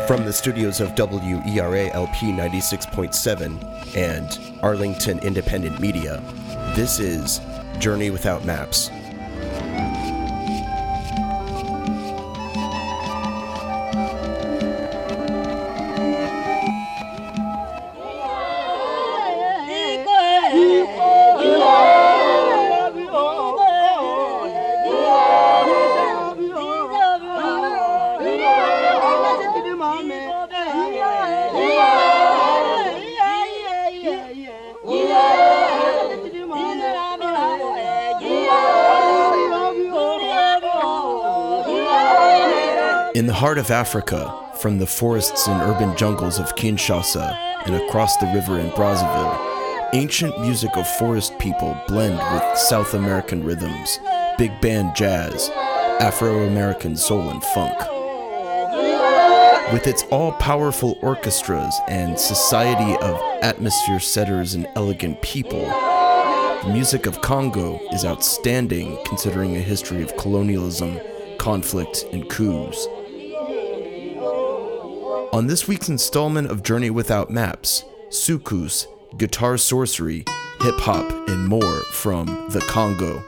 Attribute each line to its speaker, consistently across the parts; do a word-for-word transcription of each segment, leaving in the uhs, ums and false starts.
Speaker 1: From the studios of W E R A L P ninety-six point seven and Arlington Independent Media, this is Journey Without Maps. In the heart of Africa, from the forests and urban jungles of Kinshasa and across the river in Brazzaville, ancient music of forest people blend with South American rhythms, big band jazz, Afro-American soul and funk. With its all-powerful orchestras and society of atmosphere setters and elegant people, the music of Congo is outstanding considering a history of colonialism, conflict, and coups. On this week's installment of Journey Without Maps, soukous, guitar sorcery, hip-hop, and more from the Congo.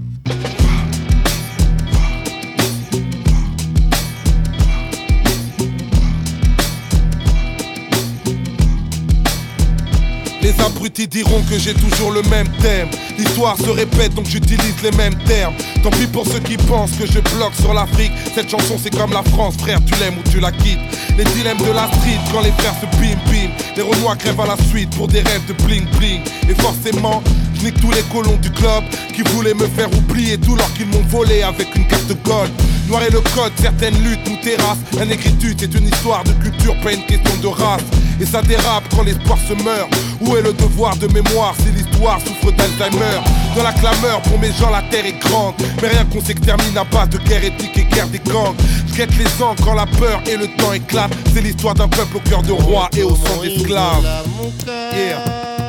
Speaker 2: Les abrutis diront que j'ai toujours le même thème. L'histoire se répète donc j'utilise les mêmes termes. Tant pis pour ceux qui pensent que je bloque sur l'Afrique. Cette chanson c'est comme la France, frère, tu l'aimes ou tu la quittes. Les dilemmes de la street quand les frères se bim bim. Les Renois crèvent à la suite pour des rêves de bling bling. Et forcément, je nique tous les colons du club qui voulaient me faire oublier tout l'or qu'ils m'ont volé avec une carte gold. Noir et le code, certaines luttes nous terrassent. La négritude est une histoire de culture, pas une question de race. Et ça dérape quand l'espoir se meurt. Où est le devoir de mémoire si l'histoire souffre d'Alzheimer? Dans la clameur, pour mes gens la terre est grande. Mais rien qu'on s'extermine à base de guerre éthique et guerre des gangs. Je guette les ans quand la peur et le temps éclatent. C'est l'histoire d'un peuple au cœur de roi et au sang d'esclaves. Yeah.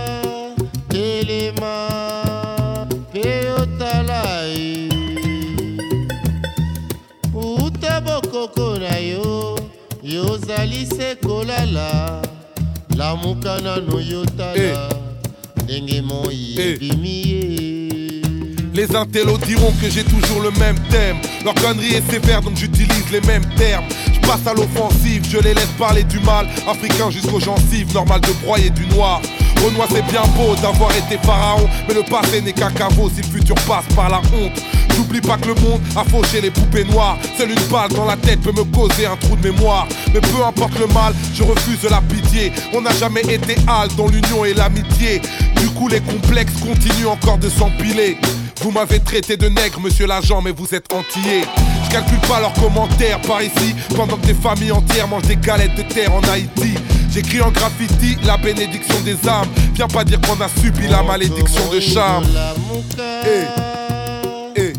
Speaker 3: Yozali sekolala la mukana no yotala ndenge moi ebimiye.
Speaker 2: Les intellos diront que j'ai toujours le même thème. Leur connerie est sévère donc j'utilise les mêmes termes. Je passe à l'offensive, je les laisse parler du mal. Africain jusqu'aux gencives, normal de broyer du noir. Renoir c'est bien beau d'avoir été pharaon, mais le passé n'est qu'un caveau si le futur passe par la honte. N'oublie pas que le monde a fauché les poupées noires. Seule une balle dans la tête peut me causer un trou de mémoire. Mais peu importe le mal, je refuse la pitié. On n'a jamais été hal dans l'union et l'amitié. Du coup les complexes continuent encore de s'empiler. Vous m'avez traité de nègre, monsieur l'agent, mais vous êtes antillais. Je calcule pas leurs commentaires par ici, pendant que des familles entières mangent des galettes de terre en Haïti. J'écris en graffiti la bénédiction des âmes. Viens pas dire qu'on a subi la malédiction de charme. Eh, eh.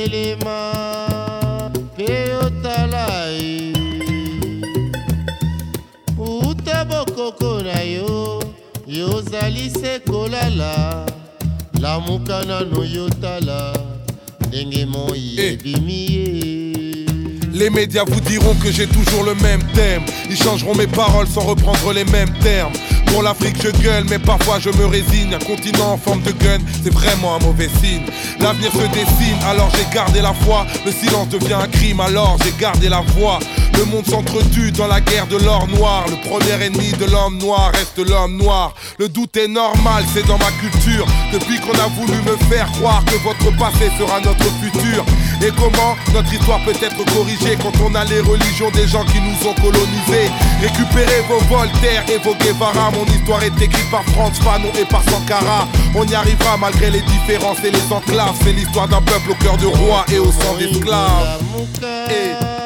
Speaker 3: Yozali sekolala la mukana no yotala ndenge moi ebimiye.
Speaker 2: Les médias vous diront que j'ai toujours le même thème. Ils changeront mes paroles sans reprendre les mêmes termes. Pour l'Afrique je gueule mais parfois je me résigne. Un continent en forme de gun, c'est vraiment un mauvais signe. L'avenir se dessine, alors j'ai gardé la foi. Le silence devient un crime, alors j'ai gardé la voix. Le monde s'entretue dans la guerre de l'or noir. Le premier ennemi de l'homme noir reste l'homme noir. Le doute est normal, c'est dans ma culture. Depuis qu'on a voulu me faire croire que votre passé sera notre futur. Et comment notre histoire peut être corrigée quand on a les religions des gens qui nous ont colonisés. Récupérez vos Voltaire et vos Guevara. Mon histoire est écrite par Frantz Fanon et par Sankara. On y arrivera malgré les différences et les enclaves. C'est l'histoire d'un peuple au cœur de roi et au sang d'esclaves. Et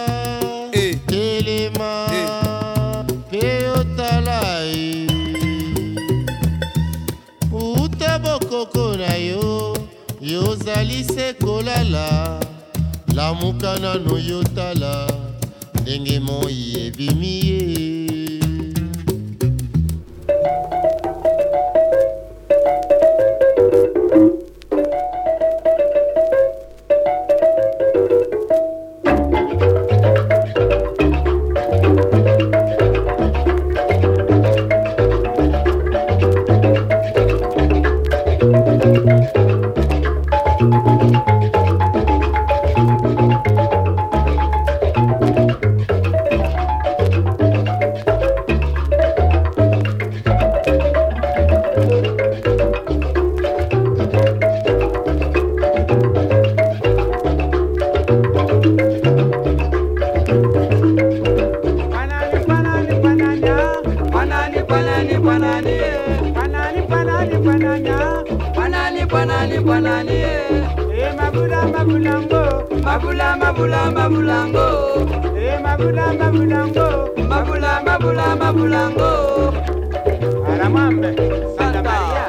Speaker 3: yozali sekolala la mukana no yotala ndenge moi ebimiye.
Speaker 4: Mabula mabula mabulango.
Speaker 5: Eh mabula mabulango.
Speaker 4: Mabula mabula mabulango.
Speaker 5: Aramambe. Santa Maria.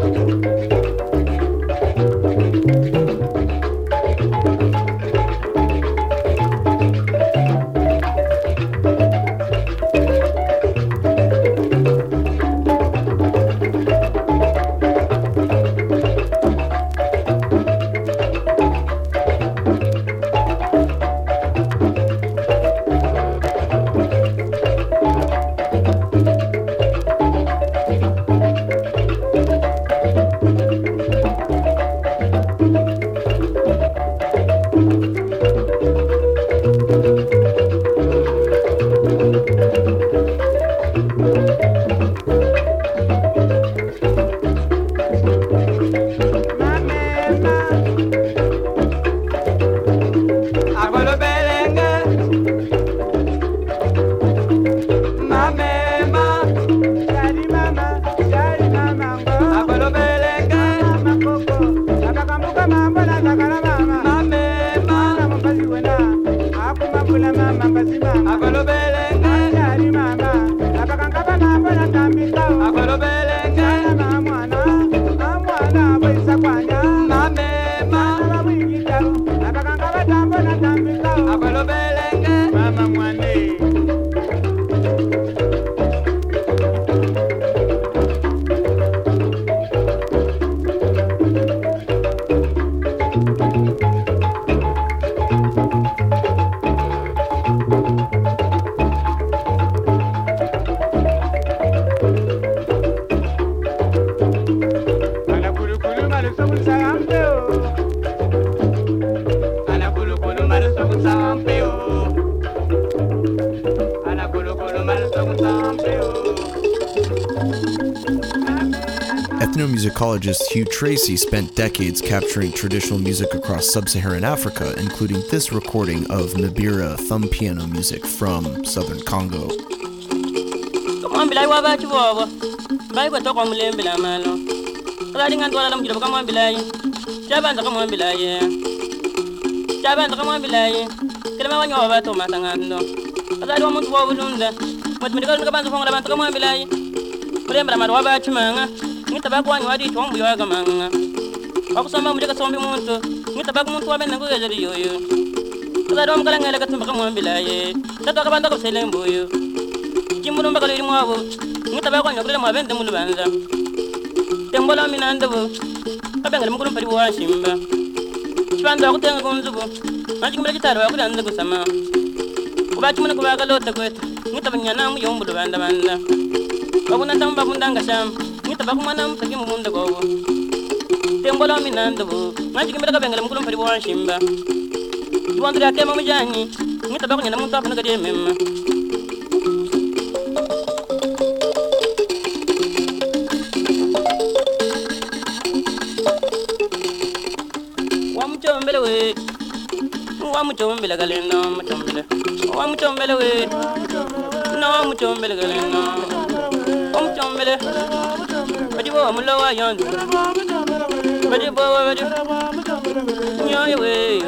Speaker 1: Ethnomusicologist Hugh Tracy spent decades capturing traditional music across sub-Saharan Africa, including this recording of Mbira thumb piano music from southern Congo.
Speaker 6: Ngita bakwanyi wadi chombu yoga manga wakusoma mujeka sombi muntu ngita baku muntu wabenda ngujeri yoyo kuzari wamukala ngale katumba kamwambilaye tatu akabanda kusele mbuyo kimbulu mbaka liri mwabo ngita bakwanyi wakulele mwabende mulu banza tembola minandabu kabengale mukulu mpali washimba chipanda wakutenga kunzubu nachikumila chitaro wakulanza kusama kubachi muna kubaka lota kwetu ngita banyana muyombulu banda banda wabuna tamba bundanga shamba ngita bakumana mpaki mumunda gobo tembola minandabu nachikumila kabengale mukulu mpali washimba Tuandre akema mujani ngita bakunya namuntu afuna kadi mema Wamuchombele we Wamuchombele galenda wamuchombele Wamuchombele we No wamuchombele galenda Wamuchombele Badi bo mulawa yandu Badi bo badi Nyoye we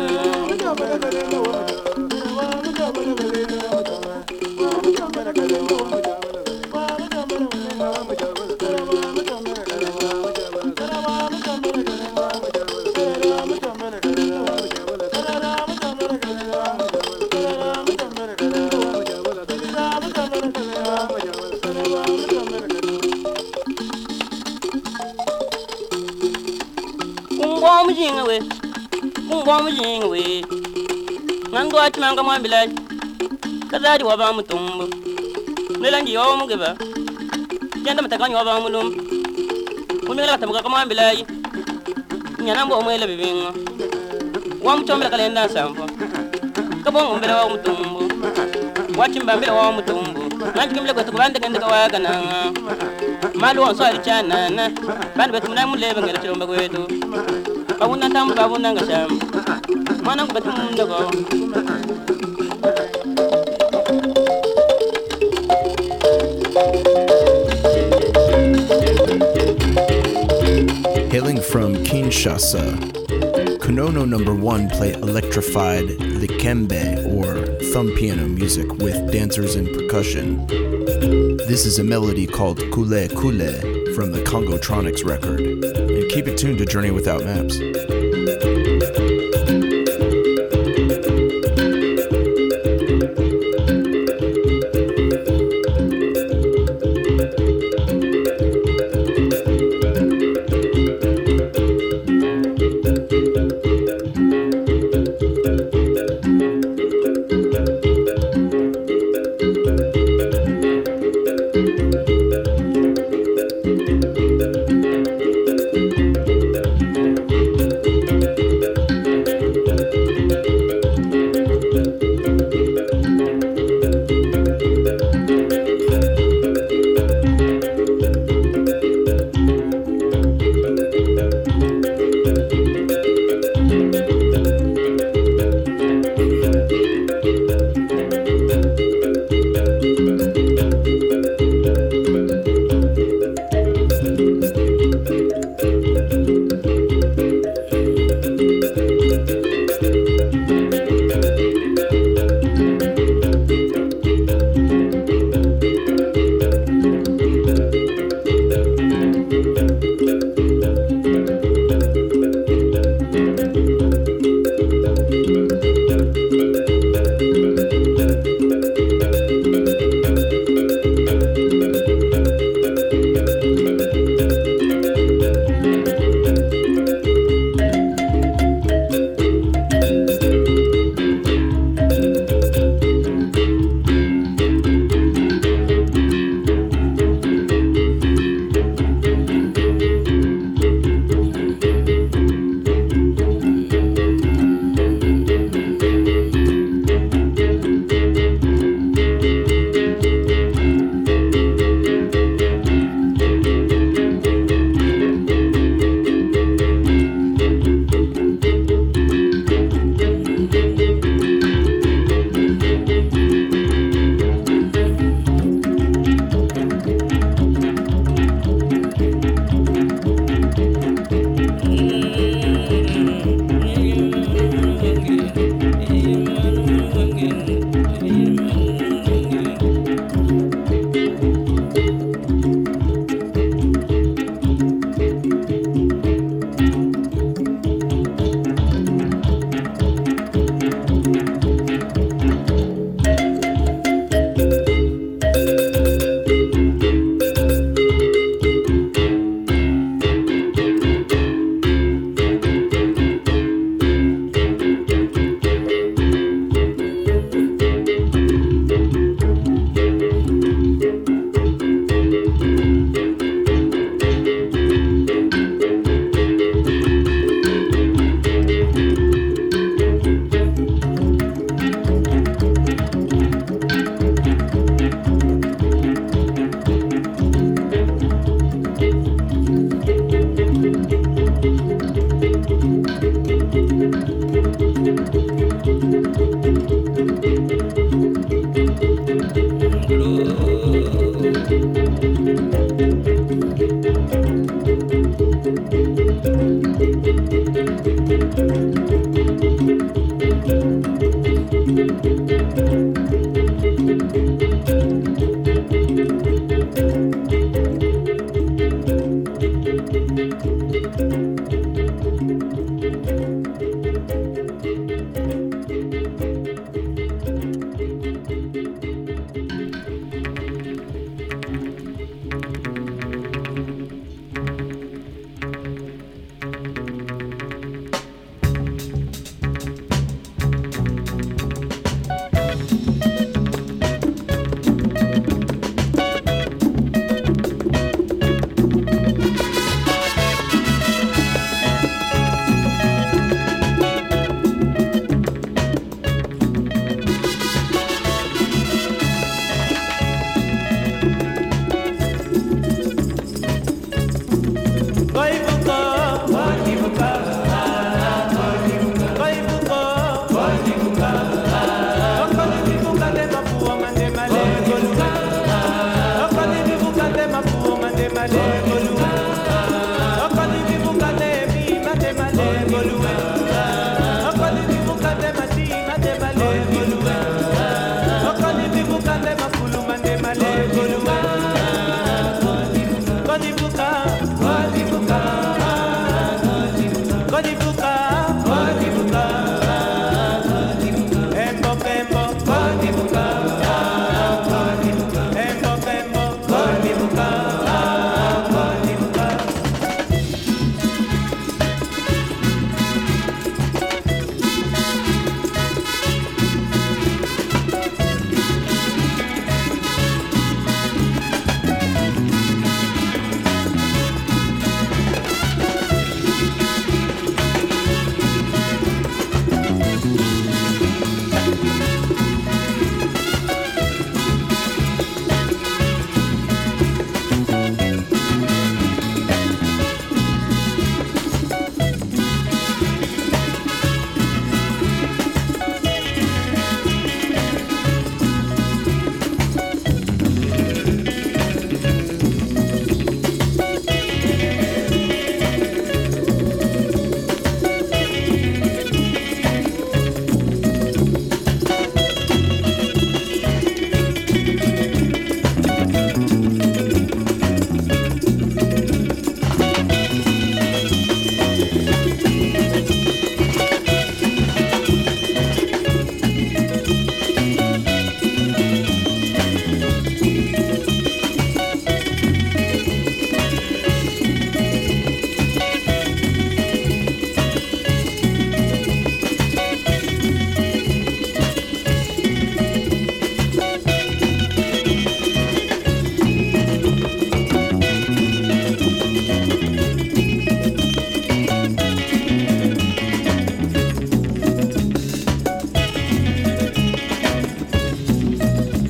Speaker 6: Mujinga we Mungwa mujinga we Nangu achimanga mwambila Kazari waba mutumbu Nilangi yawa mugeba Janda matakanyi waba mulum Mumingala katamuka mwambila Nyanambu omwele bibinga Wamuchombela kalenda sampo Kabongo mbele wa mutumbu Wachimba mbele wa mutumbu Nanchikimile kwetu kubande kendeka waga nanga Malu wanso alichana na Bandu betu muna mulebe ngela chilomba kwetu Babuna tambu babuna ngasham Mana ku betu mundago
Speaker 1: Hailing from Kinshasa, Konono number one play electrified likembe, or thumb piano music with dancers and percussion. This is a melody called Kule Kule from the Congotronics record. And keep it tuned to Journey Without Maps.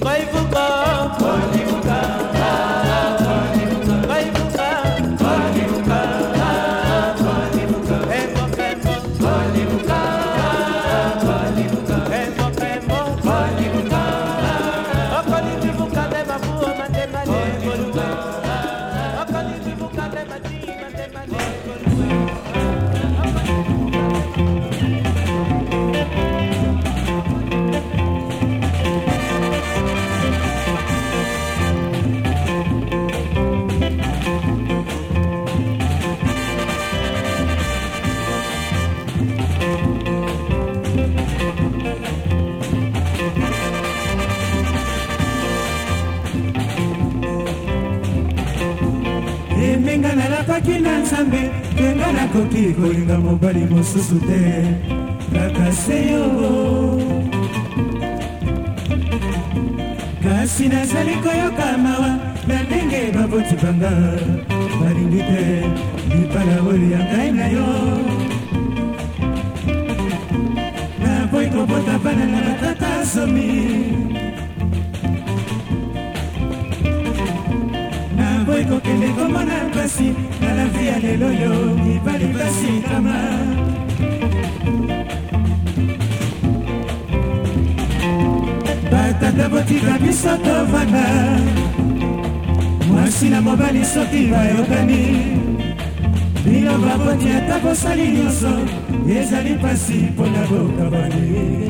Speaker 7: Koki kolinga mobali mosusu te kaka seyo kasi nazali koyoka mawa na ndenge baboti banga balingi te libala oyo ya ngai na yo naboyi kobota bana na batata somi naboyi kokende komona mpasi na la vie ya lelo yo mibali basi kama batata botika biso tovanda mwasi na mobali soki bayokani bino baboti ata bosali nyonso ezali pasi mpo na bokabani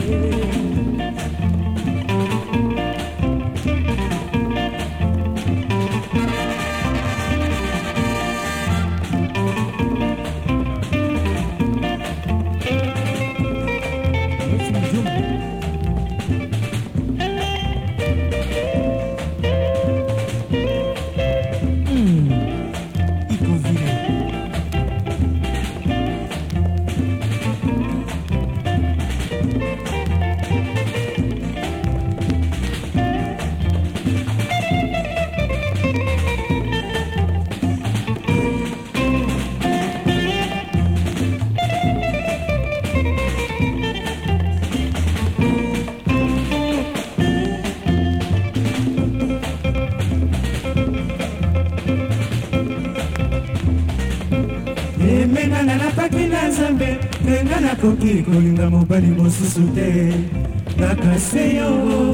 Speaker 7: koki kolinga mobali mosusu te kaka seyo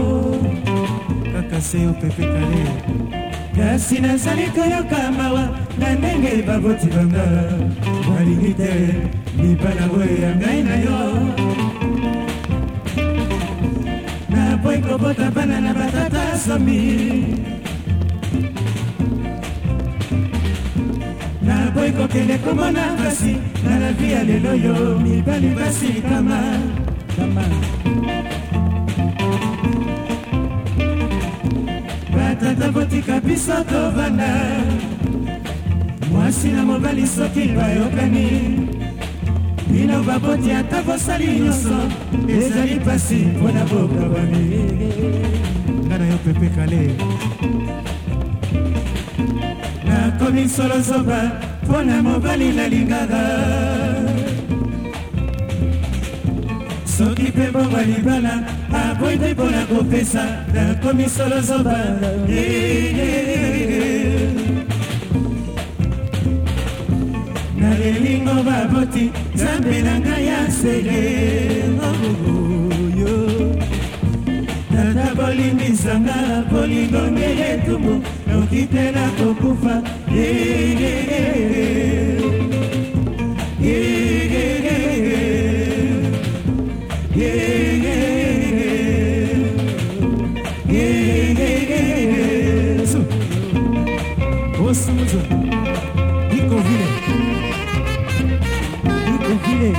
Speaker 7: kaka seyo pepe kale kasi nazali koyoka mawa na ndenge baboti banga balingi te libala oyo ya ngai na yo naboyi kobota bana na batata somi naboyi kokende komona mpasi na la vie ya lelo yo mibali basi kama kama batata botika biso tovanda mwasi na mobali soki bayokani bino baboti ata bosali nyonso ezali pasi mpo na bokabani nga na yo pepe kale nakomi solo zoba mpo na mobali nalingaka soki mpe bongo libala aboyi te mpo na kopesa nakomi solo zoba nalelingo baboti nzambe na ngai ya sele oyo tata bolimbisanga bolingo ngeye etumbu noki te na kokufa osumuzo ikovile ikovile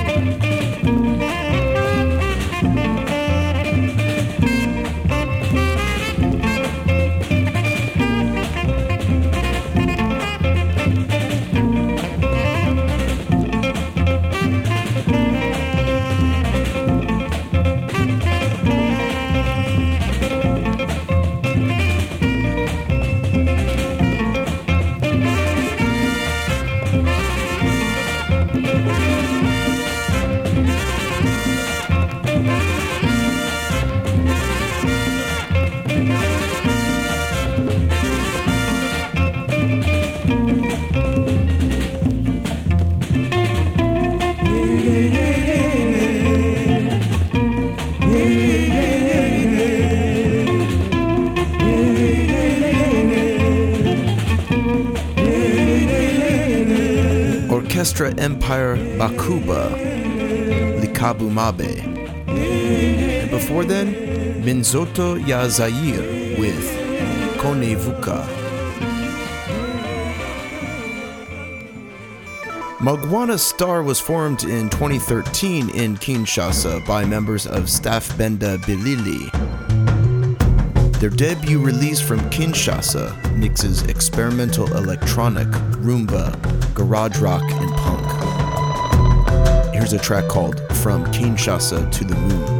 Speaker 1: Orchestra Empire Bakuba, Likabu Mabe. And before then, Minzoto ya Zaire with Konevuka. Magwana Star was formed in twenty thirteen in Kinshasa by members of Staff Benda Bilili. Their debut release from Kinshasa mixes experimental electronic, rumba, garage rock, and punk. Here's a track called From Kinshasa to the Moon.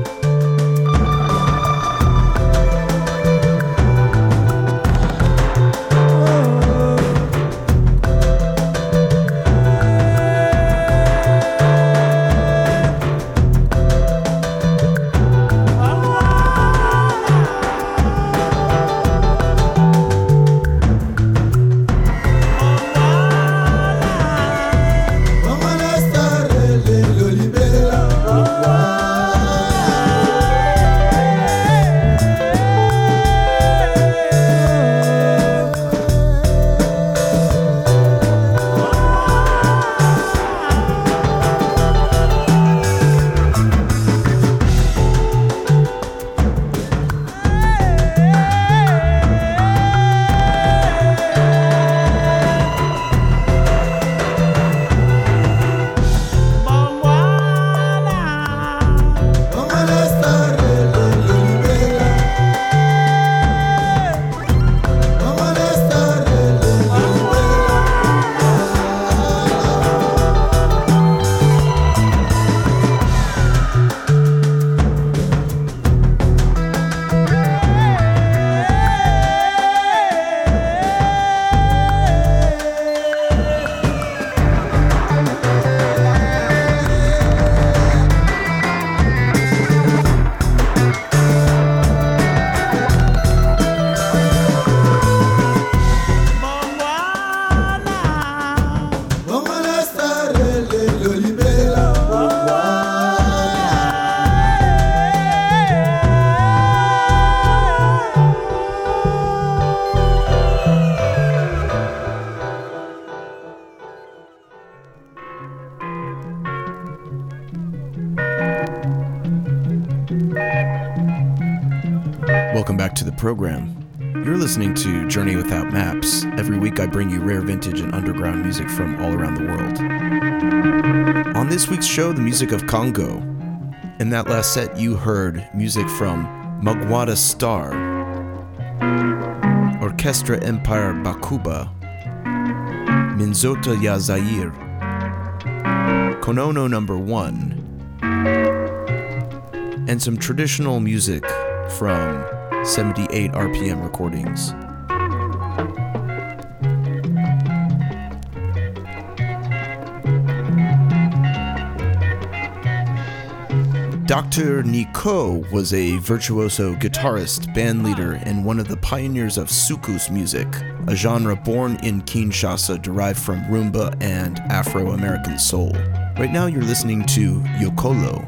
Speaker 1: Welcome back to the program. You're listening to Journey Without Maps. Every week I bring you rare vintage and underground music from all around the world. On this week's show, the music of Congo. In that last set, you heard music from Magwana Star, Orchestra Empire Bakuba, Minzoto ya Zaire, Konono Number One, and some traditional music from seventy-eight R P M recordings. Doctor Nico was a virtuoso guitarist, bandleader, and one of the pioneers of soukous music, a genre born in Kinshasa derived from rumba and Afro-American soul. Right now you're listening to Yokolo.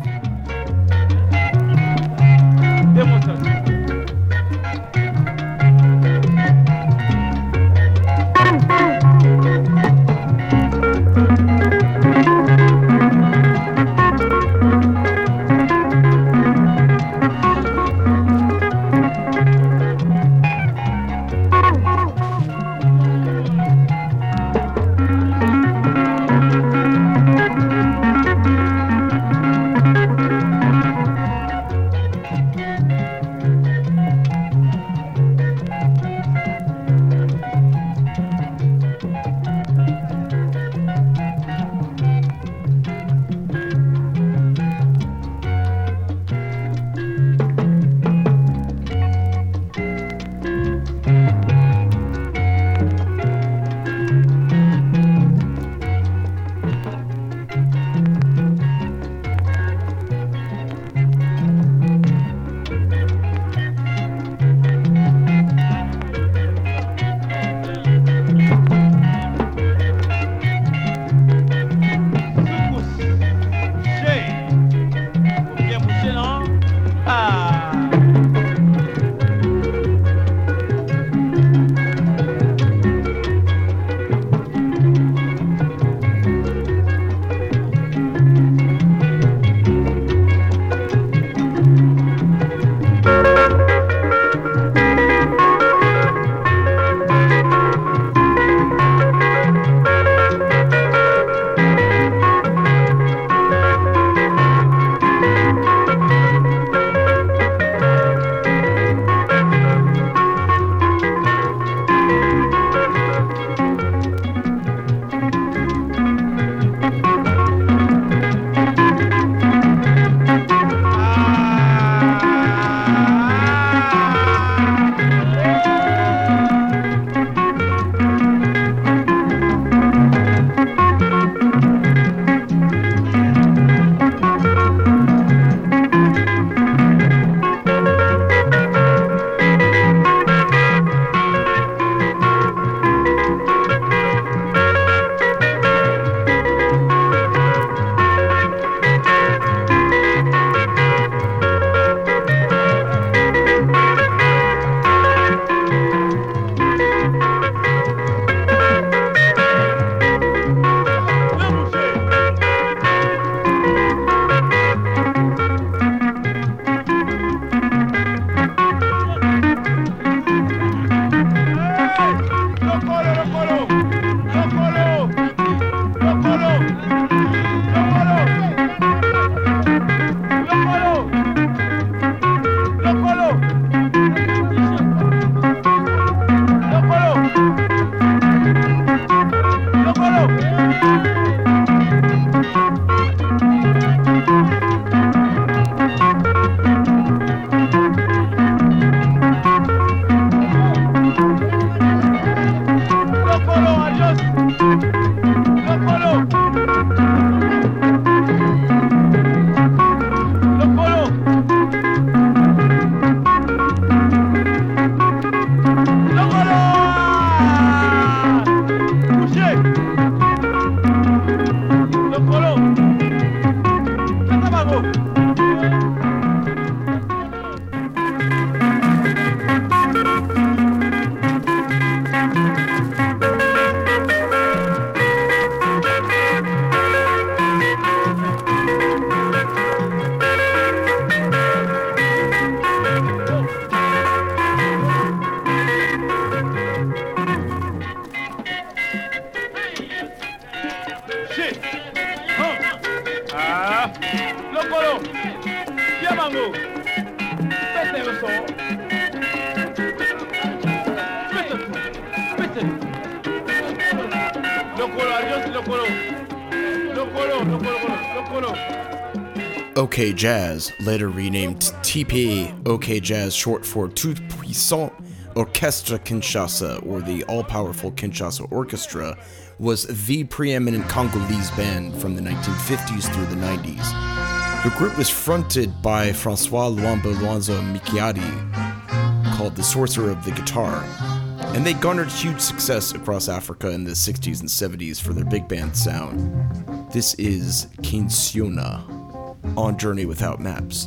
Speaker 1: OK Jazz, later renamed T P OK Jazz, short for Tout Puissant Orchestre Kinshasa, or the all-powerful Kinshasa Orchestra, was the preeminent Congolese band from the nineteen fifties through the nineties. The group was fronted by Francois Luambo Luanzo Mikiadi, called the Sorcerer of the Guitar, and they garnered huge success across Africa in the sixties and seventies for their big band sound. This is Kinsiona on Journey Without Maps.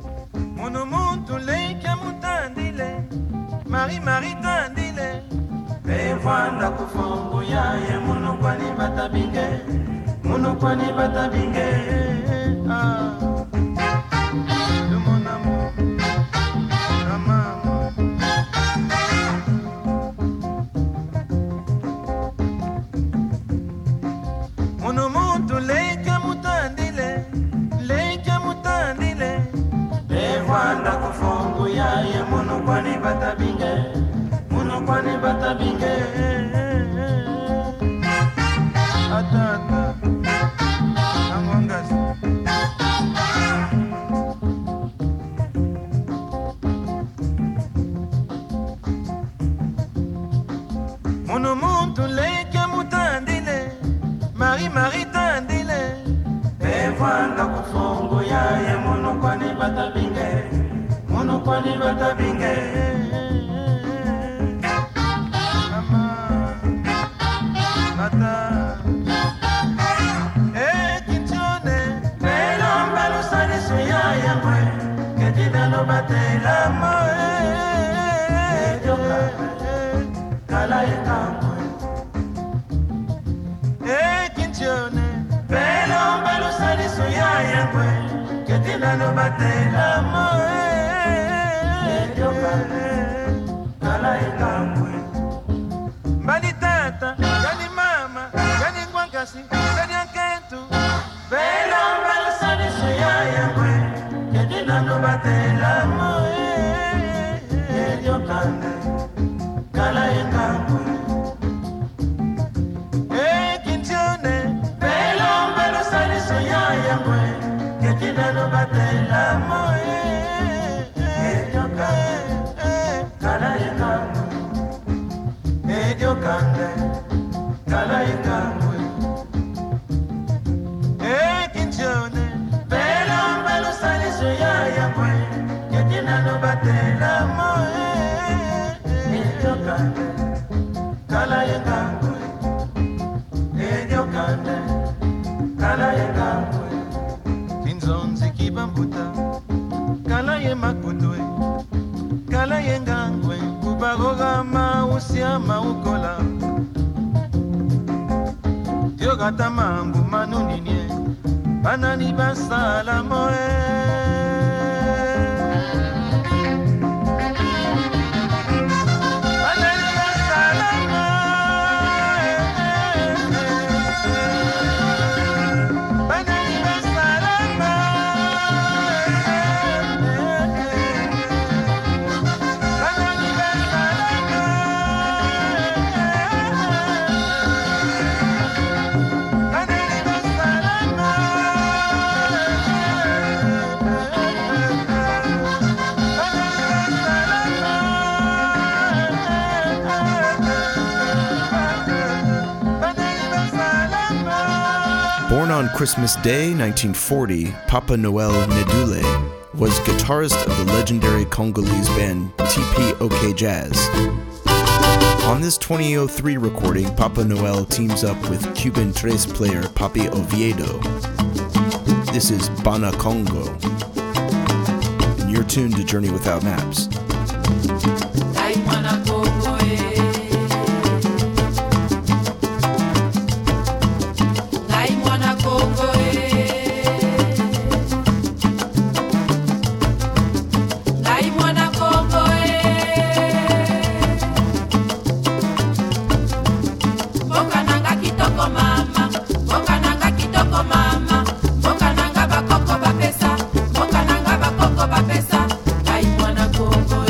Speaker 8: Marie Marie tandile Evanda kufongo ya ye muno kwani batabinge muno kwani batabinge ah le mon amour maman muno muntu leke mutandile leke mutandile Evanda kufongo ya ye muno kwani batabinge muno kwani batabinge atata amongas muno muntu leke mutandile Marie Marie tandile Evanda kufongo ya ye muno kwani batabinge muno kwani batabinge mama mata eh kinchone belo belo sale soya ya mwe que tina no batela moe kala ekamwe eh kinchone belo belo sale soya ya mwe que tina no batela moe kala ekamwe mbali tata yani mama yani ngwankasi yani ankentu belo belo sani suya yangwe kedina no batela moe edio kande kala ekamwe e kintione belo belo sani suya yangwe kedina no batela moe edio kande kala ekamwe edio kande kala ekamwe e kinchone belo belo sali soya yangwe kedina no batela moe edio kande kala ekamwe edio kande kala ekamwe kinzonzi kibambuta kala ye makutwe kala yengangwe kubagoga mausia maukola yogata mambu manuninye banani basala moe banani basala moe banani basala
Speaker 1: Born on Christmas Day, nineteen forty, Papa Noel Nedule was guitarist of the legendary Congolese band T P OK Jazz. On this twenty oh three recording, Papa Noel teams up with Cuban tres player Papi Oviedo. This is Bana Congo, and you're tuned to Journey Without Maps.
Speaker 9: Bapesa, Bokananga bakoko bapesa, Kai mwana Kongo.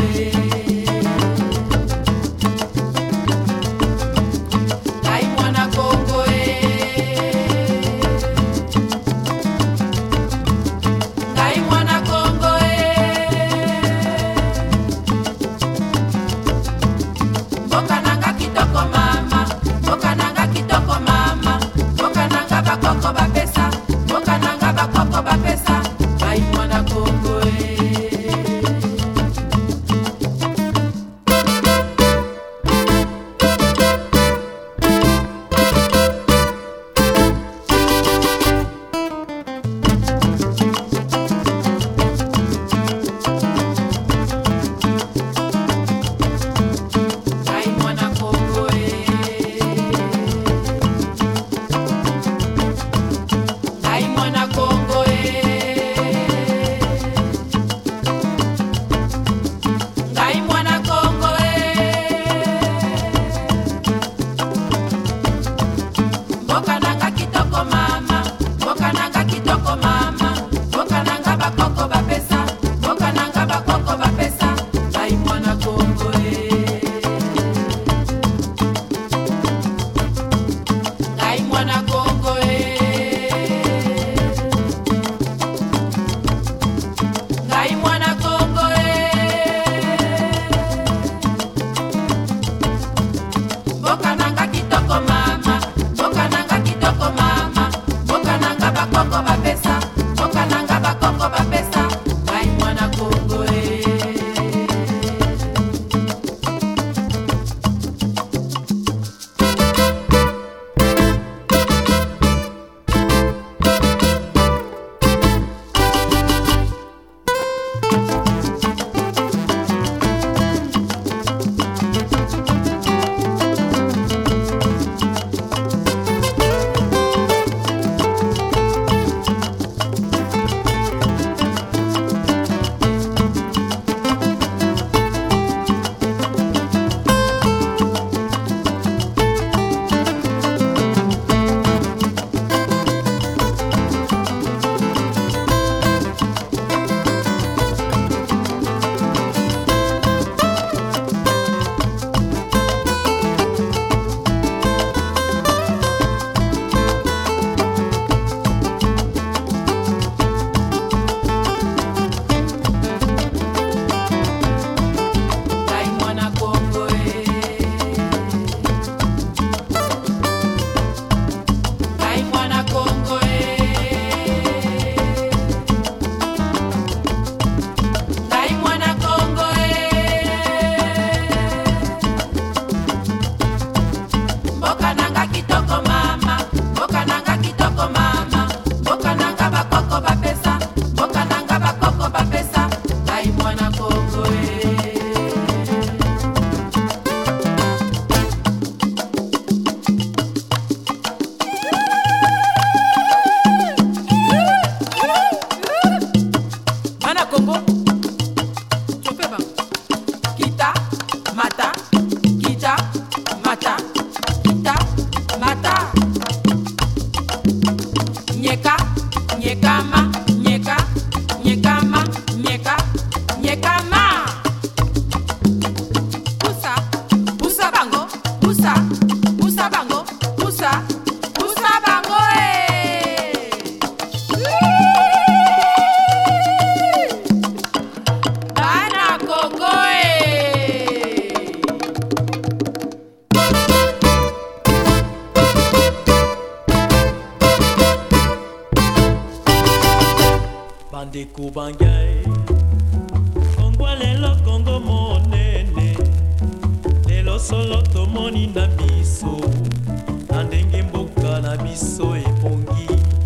Speaker 9: bandeko bangai kongwa lelo kongo monene lelo solo tomoni na miso na ndenge mboka na biso ebongi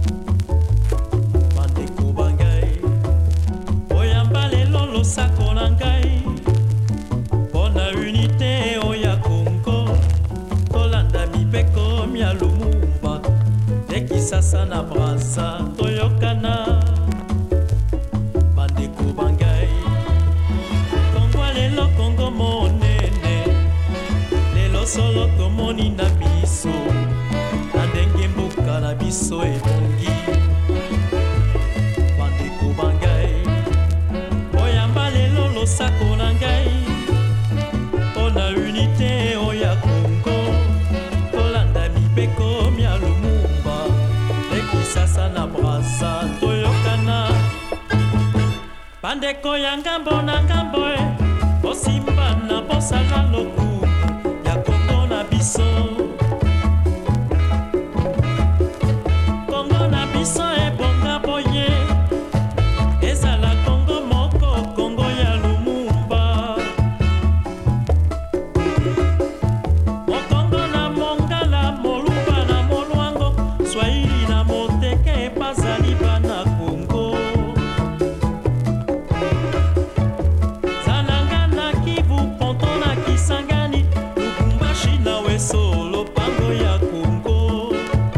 Speaker 9: bandeko bangai oyamba lelo losako na ngai mpona unité oya kongo tolanda mibeko mya lumumba ekisasa na brasa toyokana bandeko bangai kongwa lelo kongo monene lelo solo tomoni na biso na ndenge mboka na biso ebongi bandeko bangai oyamba lelo losako na ngai mpona unité oya kongo tolanda mibeko mya lumumba ekisasa na brasa toyokana bandeko ya ngambo na ngambo e bosimba na bosala lokumu ya kongo na biso kongo na biso ebonga boye ezala kongo moko kongo ya lumumba mokongo na mongala moluba na molwango swahili na moteke bazali bana kongo zananga na kivu ponto na kisangani lubumbashi na wesolo pango ya kongo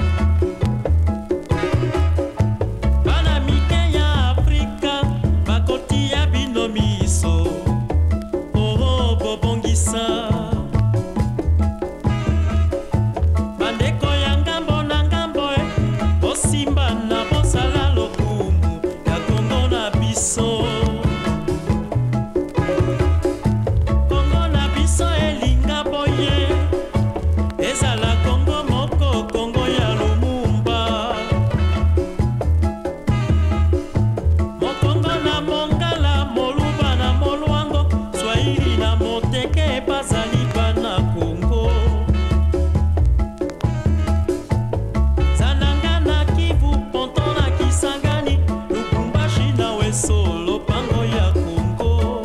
Speaker 9: bana mike ya afrika bakoti ya bino miso oro bobongisa bandeko ya ngambo na ngambo e bosimba na bosala lokumu ya kongo na biso kongo na biso elinga boye ezala kongo moko kongo ya lumumba mokongo na mongala moluba na molwango swahili na moteke bazali bana kongo zananga na kivu ponto na kisangani lubumbashi na wesolo pango ya kongo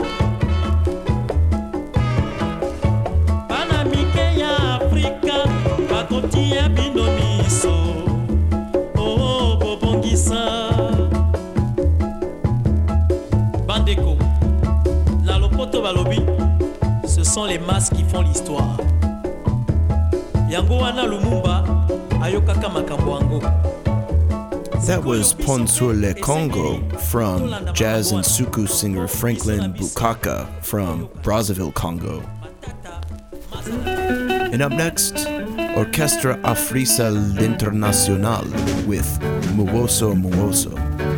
Speaker 9: bana mike ya afrika bakoti ya bino miso oo bobongisa bandeko na lopoto balobi ce sont les masses qui font l'histoire yango wana lumumba ayokaka makambo yango.
Speaker 1: That was Ponsur Le Congo from jazz and soukous singer Franklin Bukaka from Brazzaville, Congo. And up next, Orchestra Afrisa L'International with Muwoso Muwoso.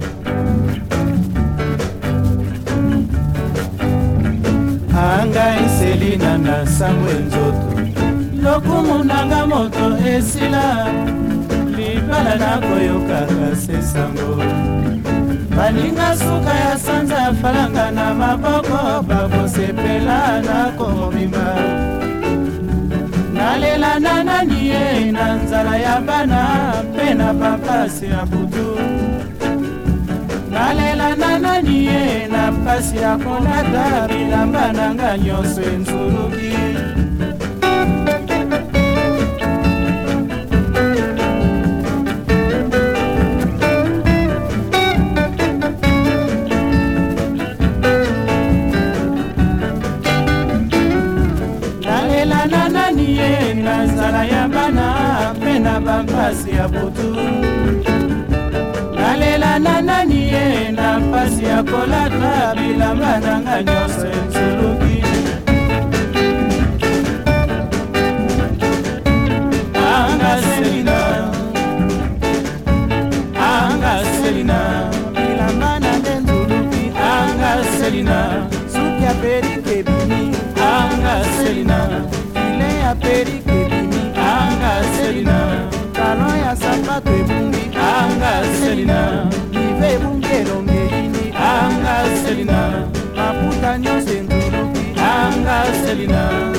Speaker 7: Angai selina na sangwe nzoto lokumu nanga moto esila libala na koyokaka sesango balinga suka ya sanza falanga na maboko bakosepela na komobima nalela na nani ye na nzala ya bana mpe na papasi ya butu nalela na nani ye na pasi ya kolata bilamba nanga nyonso enzuluki nalela na nani ye na nzala ya bana mpe na bampasi ya butu nalela na nani ye na pasi ya kolata bilamba nanga nyonso enzuluki anga selina anga selina bilamba nanga enzuluki anga selina suki ya perike bimi anga selina ile ya perike bimi anga selina talon ya sapato ebungi anga selina ive bungelongelini anga selina maputa nyonso enduluki anga selina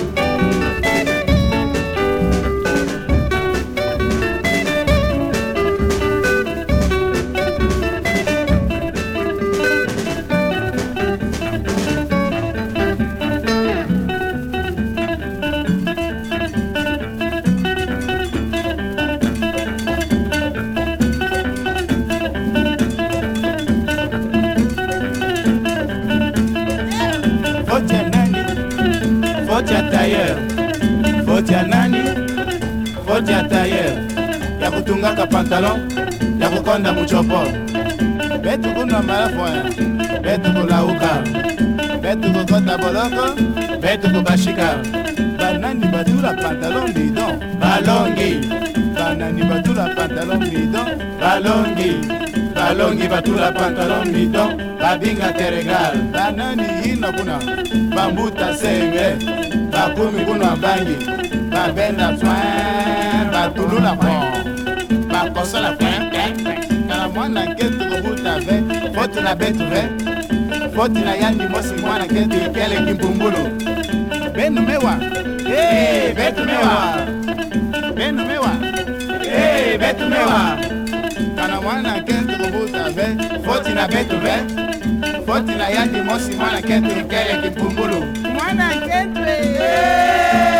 Speaker 10: Faute ya tailleur, faute ya nani, faute ya tailleur, ya kutungaka pantalon, ya kukonda muchopo. Betu kuna marafwa, betu kulauka, betu kukota boloko, betu kubashika. Banani batula pantalon bidon, balongi. Banani batula pantalon bidon, balongi. Balongi batula pantalon bidon, babinga teregal. Banani hina kuna, bambuta senge, bakumi kuna bangi, babenda soin, batulula pon, bakosola pon. Kana mwana ketu kubuta ve, foti na betu ve, foti na yandi mosi mwana ketu ikele kimpumbulu. Benu mewa, hey, betu mewa, benu mewa, hey, betu mewa. Kana mwana ketu kubuta ve, foti na betu ve, foti na yandi mosi mwana ketu ikele kimpumbulu. Mwana ketu, hey.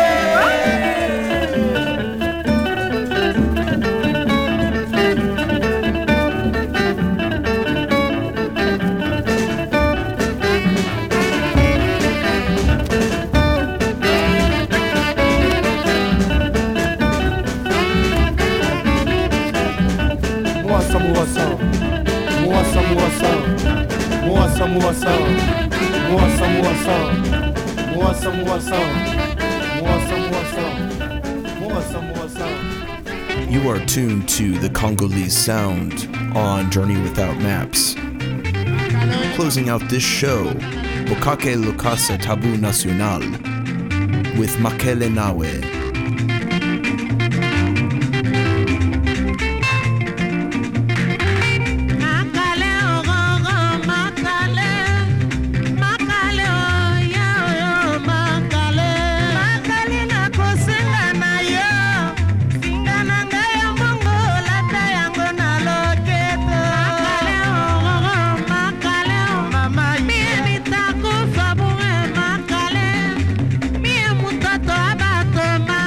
Speaker 11: Moça, moça, moça, moça, moça, moça, moça, moça, moça, moça, moça.
Speaker 1: You are tuned to the Congolese sound on Journey Without Maps. Closing out this show, Bokake Lukasa Tabu Nacional with Makele Nawe.
Speaker 12: Mama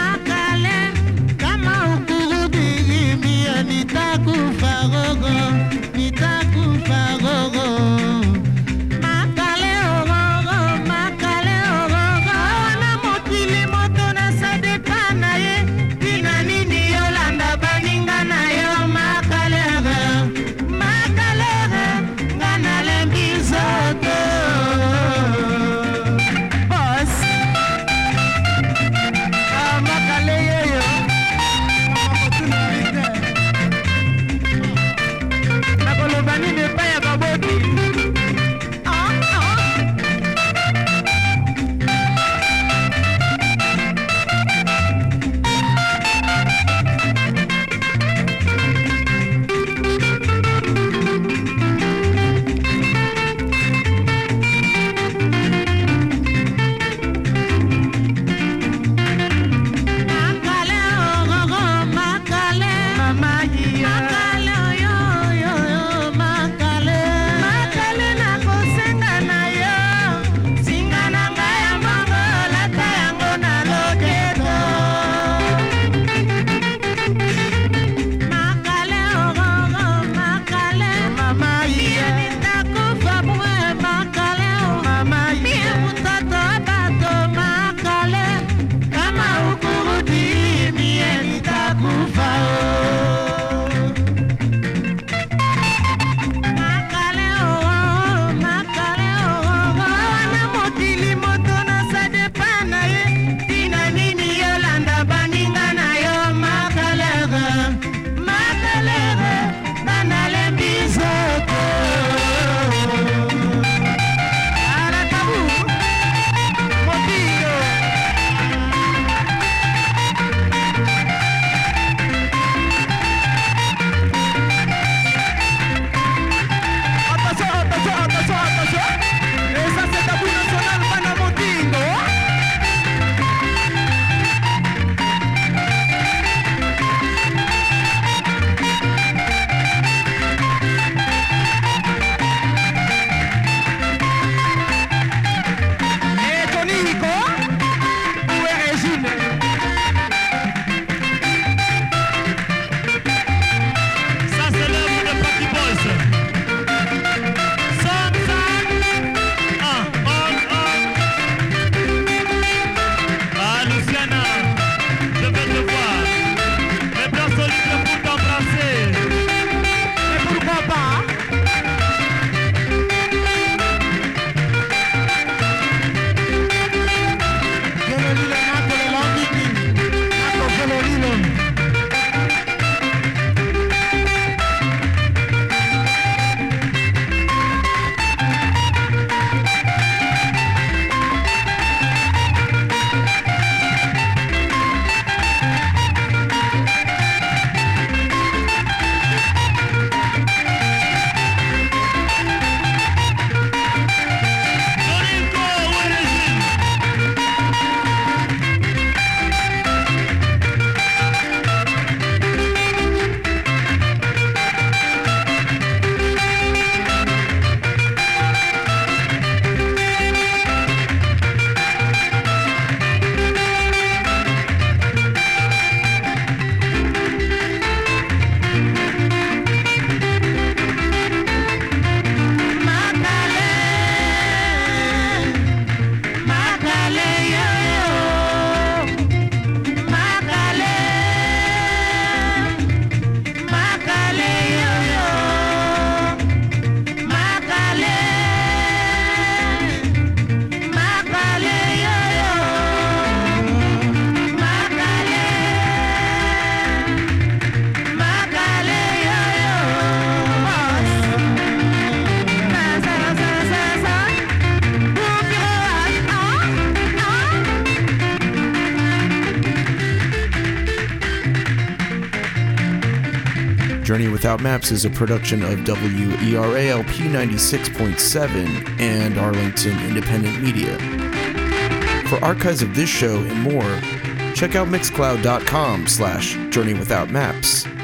Speaker 1: Journey Without Maps is a production of W E R A L P ninety-six point seven and Arlington Independent Media. For archives of this show and more, check out mixcloud.com slash Journey Without Maps.